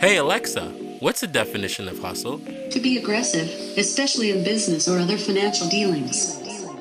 Hey Alexa, what's the definition of hustle? To be aggressive, especially in business or other financial dealings.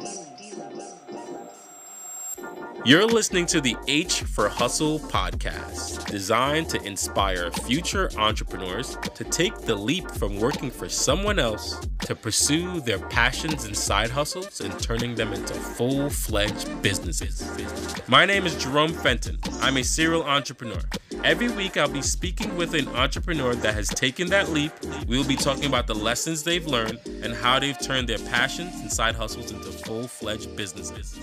You're listening to the H for Hustle podcast, designed to inspire future entrepreneurs to take the leap from working for someone else to pursue their passions and side hustles and turning them into full-fledged businesses. My name is Jerome Fenton. I'm a serial entrepreneur. Every week, I'll be speaking with an entrepreneur that has taken that leap. We'll be talking about the lessons they've learned and how they've turned their passions and side hustles into full-fledged businesses.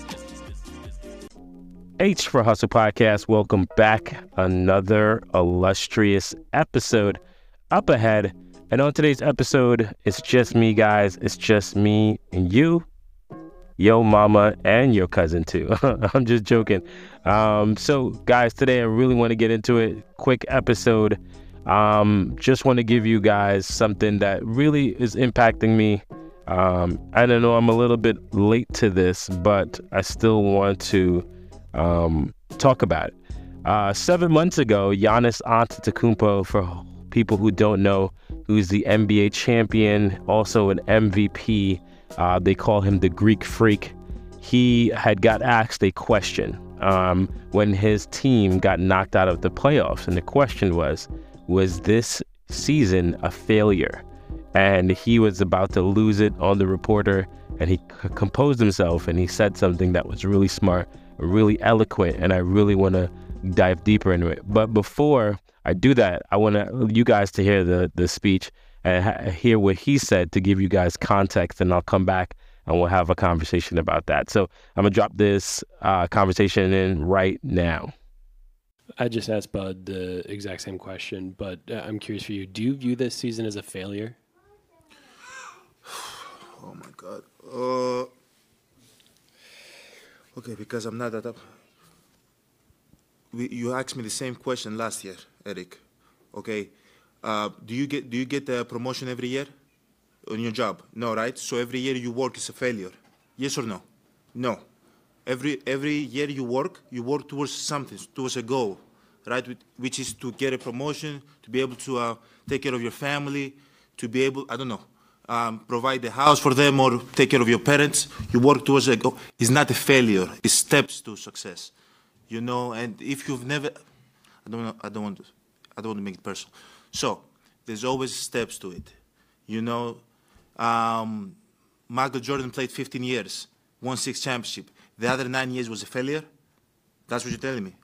H for Hustle podcast. Welcome back. Another illustrious episode up ahead. And on today's episode, it's just me, guys. It's just me and you, yo mama, and your cousin too. I'm just joking. So guys, today I really want to get into it. Quick episode. Just want to give you guys something that really is impacting me. I don't know, I'm a little bit late to this, but I still want to talk about it. 7 months ago, Giannis Antetokounmpo, for people who don't know, who's the NBA champion, also an MVP, they call him the Greek Freak. He had got asked a question when his team got knocked out of the playoffs, and the question was this season a failure? And he was about to lose it on the reporter, and he composed himself, and he said something that was really smart, really eloquent, and I really want to dive deeper into it. But before I do that, I want you guys to hear the speech and hear what he said to give you guys context, and I'll come back and we'll have a conversation about that. So I'm going to drop this conversation in right now. I just asked Bud the exact same question, but I'm curious for you. Do you view this season as a failure? Oh, my God. Okay, because I'm not that up. You asked me the same question last year, Eric. Okay, do you get the promotion every year on your job? No, right? So every year you work is a failure. Yes or no? No. Every year you work towards something, towards a goal, right? Which is to get a promotion, to be able to take care of your family, to be able, I don't know, provide the house for them or take care of your parents. You work towards a goal. It's not a failure. It's steps to success, you know. And if you've never, I don't want to make it personal. So there's always steps to it, you know. Michael Jordan played 15 years, won 6 championships. The other 9 years was a failure. That's what you're telling me.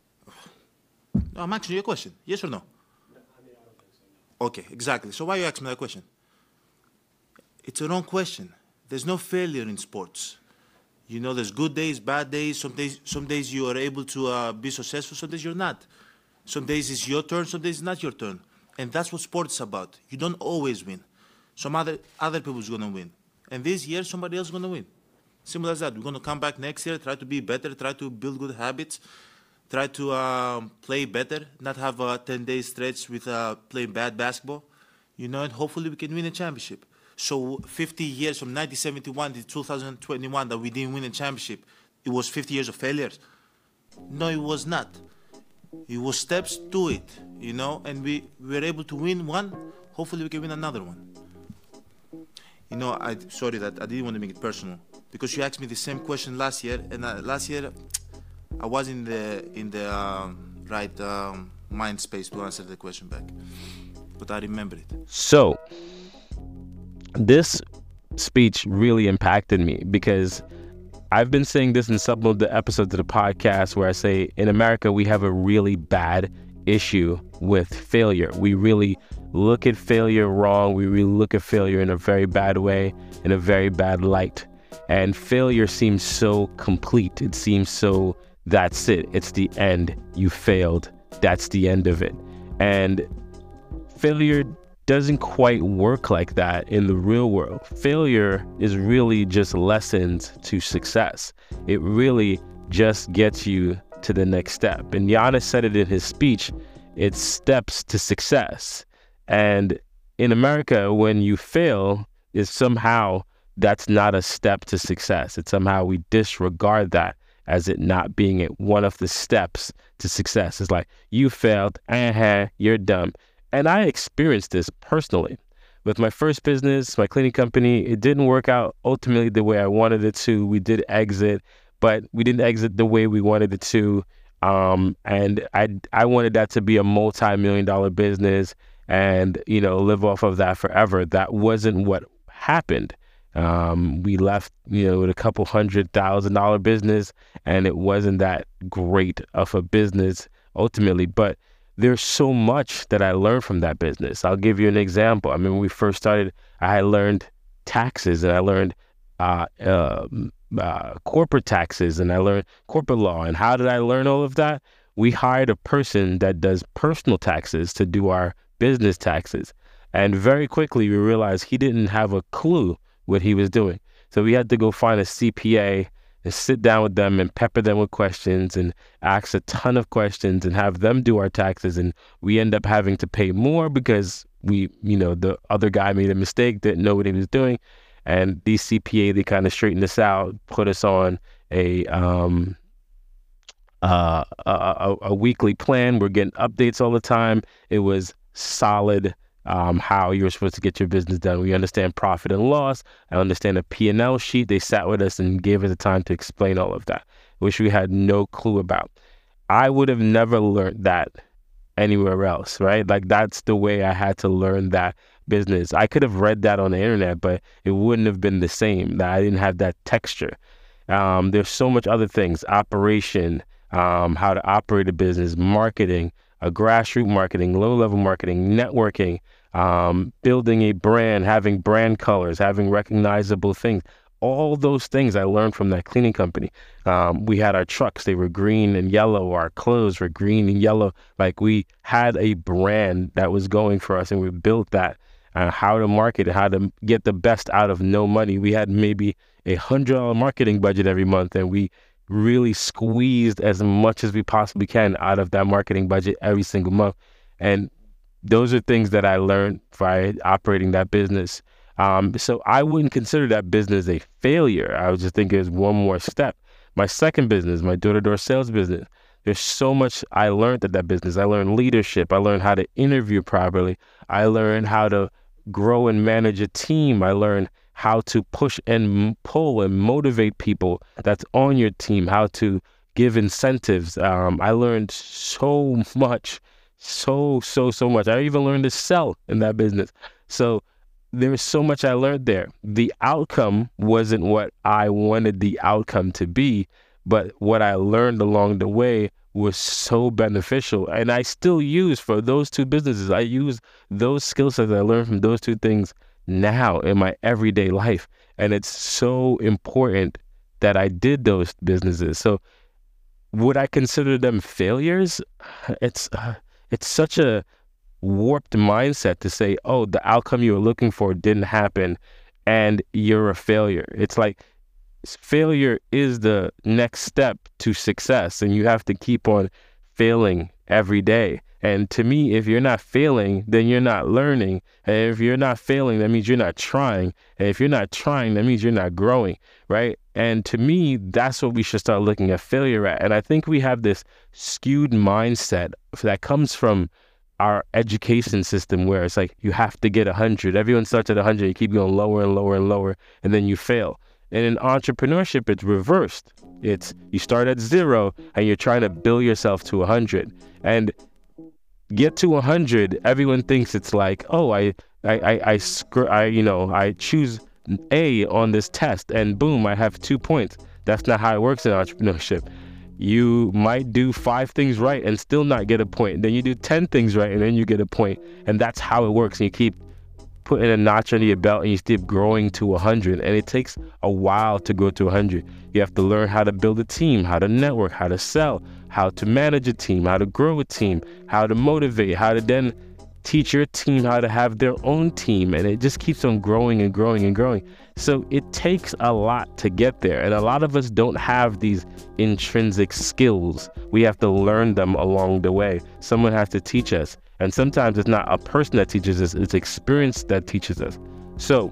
No, I'm asking you a question. Yes or no? Okay, exactly. So why you asking me that question? It's a wrong question. There's no failure in sports. You know, there's good days, bad days. Some days you are able to be successful, some days you're not. Some days it's your turn, some days it's not your turn. And that's what sports is about. You don't always win. Some other people's going to win. And this year, somebody else is going to win. Simple as that. We're going to come back next year, try to be better, try to build good habits, try to play better, not have a 10-day stretch with playing bad basketball, you know, and hopefully we can win a championship. So 50 years from 1971 to 2021 that we didn't win a championship, it was 50 years of failures? No, it was not. It was steps to it, you know, and we were able to win one. Hopefully we can win another one. You know, sorry that I didn't want to make it personal because you asked me the same question last year, and last year I was in the right mind space to answer the question back, but I remember it. So this speech really impacted me because I've been saying this in some of the episodes of the podcast where I say in America, we have a really bad issue with failure. We really look at failure wrong. We really look at failure in a very bad way, in a very bad light. And failure seems so complete. It seems so, that's it. It's the end. You failed. That's the end of it. And failure doesn't quite work like that in the real world. Failure is really just lessons to success. It really just gets you to the next step. And Giannis said it in his speech, it's steps to success. And in America, when you fail, is somehow that's not a step to success. It's somehow we disregard that as it not being one of the steps to success. It's like, you failed, you're dumb. And I experienced this personally. With my first business, my cleaning company, it didn't work out ultimately the way I wanted it to. We did exit, but we didn't exit the way we wanted it to. And I wanted that to be a multi-million-dollar business and, live off of that forever. That wasn't what happened. We left, with a couple $100,000 business, and it wasn't that great of a business ultimately, but there's so much that I learned from that business. I'll give you an example. I mean, when we first started, I had learned taxes, and I learned corporate taxes, and I learned corporate law. And how did I learn all of that? We hired a person that does personal taxes to do our business taxes. And very quickly, we realized he didn't have a clue what he was doing. So we had to go find a CPA and sit down with them and pepper them with questions and ask a ton of questions and have them do our taxes. And we end up having to pay more because the other guy made a mistake, didn't know what he was doing. And these CPA, they kind of straightened us out, put us on a weekly plan. We're getting updates all the time. It was solid. How you're supposed to get your business done. We understand profit and loss. I understand a P&L sheet. They sat with us and gave us the time to explain all of that, which we had no clue about. I would have never learned that anywhere else, right? Like, that's the way I had to learn that business. I could have read that on the internet, but it wouldn't have been the same. That I didn't have that texture. There's so much other things, operation, how to operate a business, marketing, grassroots marketing, low-level marketing, networking, building a brand, having brand colors, having recognizable things. All those things I learned from that cleaning company. We had our trucks, they were green and yellow. Our clothes were green and yellow. Like, we had a brand that was going for us, and we built that. How to market it, how to get the best out of no money. We had maybe $100 marketing budget every month, and we really squeezed as much as we possibly can out of that marketing budget every single month. And those are things that I learned by operating that business. So I wouldn't consider that business a failure. I would just think it was one more step. My second business, my door-to-door sales business, there's so much I learned at that business. I learned leadership. I learned how to interview properly. I learned how to grow and manage a team. I learned how to push and pull and motivate people that's on your team, how to give incentives. I learned so much, so much. I even learned to sell in that business. So there was so much I learned there. The outcome wasn't what I wanted the outcome to be, but what I learned along the way was so beneficial. And I still use for those two businesses. I use those skill sets I learned from those two things now in my everyday life. And it's so important that I did those businesses. So would I consider them failures? It's such a warped mindset to say, oh, the outcome you were looking for didn't happen and you're a failure. It's like failure is the next step to success, and you have to keep on failing every day. And to me, if you're not failing, then you're not learning. And if you're not failing, that means you're not trying. And if you're not trying, that means you're not growing, right? And to me, that's what we should start looking at failure at. And I think we have this skewed mindset that comes from our education system, where it's like you have to get 100. Everyone starts at 100. You keep going lower and lower and lower, and then you fail. And in entrepreneurship, it's reversed. It's you start at 0 and you're trying to build yourself to 100. And get to 100, everyone thinks it's like, oh, I choose A on this test, and boom, I have 2 points. That's not how it works in entrepreneurship. You might do 5 things right and still not get a point. Then you do 10 things right and then you get a point. And that's how it works. And you keep putting a notch under your belt and you keep growing to 100. And it takes a while to go to 100. You have to learn how to build a team, how to network, how to sell, how to manage a team, how to grow a team, how to motivate, how to then teach your team how to have their own team. And it just keeps on growing and growing and growing. So it takes a lot to get there. And a lot of us don't have these intrinsic skills. We have to learn them along the way. Someone has to teach us. And sometimes it's not a person that teaches us, it's experience that teaches us. So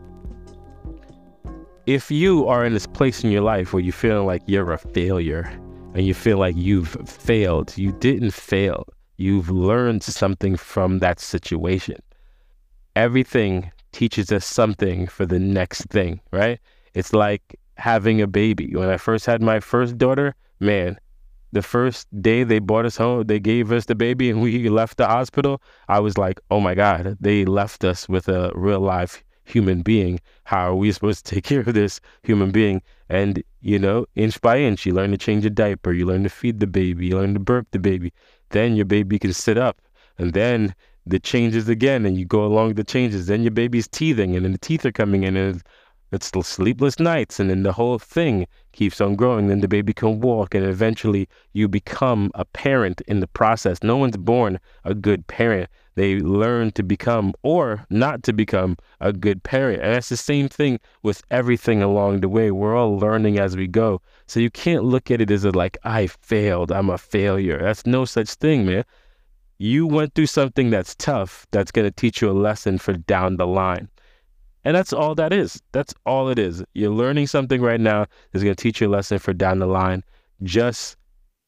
if you are in this place in your life where you feel like you're a failure and you feel like you've failed, you didn't fail. you've learned something from that situation. Everything teaches us something for the next thing, right? It's like having a baby. When I first had my first daughter, man, the first day they brought us home, they gave us the baby and we left the hospital, I was like, oh my God, they left us with a real life human being. How are we supposed to take care of this human being? And, you know, inch by inch, you learn to change a diaper, you learn to feed the baby, you learn to burp the baby. Then your baby can sit up. And then the changes again, and you go along the changes. Then your baby's teething, and then the teeth are coming in, and it's sleepless nights, and then the whole thing keeps on growing. Then the baby can walk, and eventually you become a parent in the process. No one's born a good parent. They learn to become or not to become a good parent. And that's the same thing with everything along the way. We're all learning as we go. So you can't look at it as like, I failed, I'm a failure. That's no such thing, man. You went through something that's tough that's going to teach you a lesson for down the line. And that's all that is. That's all it is. You're learning something right now that's going to teach you a lesson for down the line. Just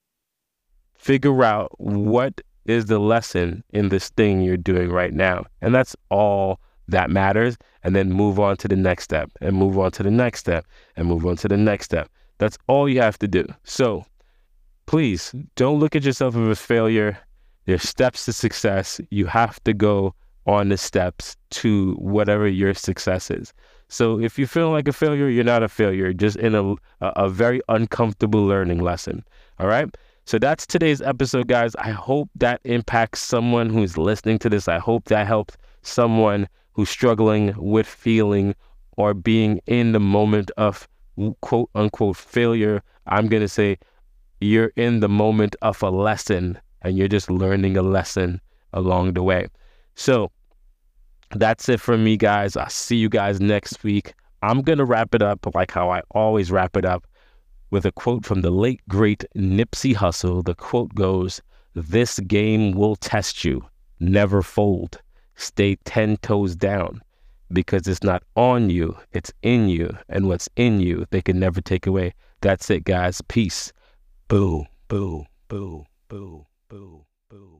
figure out what is the lesson in this thing you're doing right now. And that's all that matters. And then move on to the next step, and move on to the next step, and move on to the next step. That's all you have to do. So please don't look at yourself as a failure. There's steps to success. You have to go on the steps to whatever your success is. So if you feel like a failure, you're not a failure, just in a very uncomfortable learning lesson. All right? So that's today's episode, guys. I hope that impacts someone who's listening to this. I hope that helps someone who's struggling with feeling or being in the moment of quote unquote failure. I'm going to say you're in the moment of a lesson, and you're just learning a lesson along the way. So that's it from me, guys. I'll see you guys next week. I'm going to wrap it up like how I always wrap it up, with a quote from the late, great Nipsey Hussle. The quote goes, "This game will test you. Never fold. Stay 10 toes down, because it's not on you, it's in you. And what's in you, they can never take away." That's it, guys. Peace. Boo, boo, boo, boo. Boo, boo.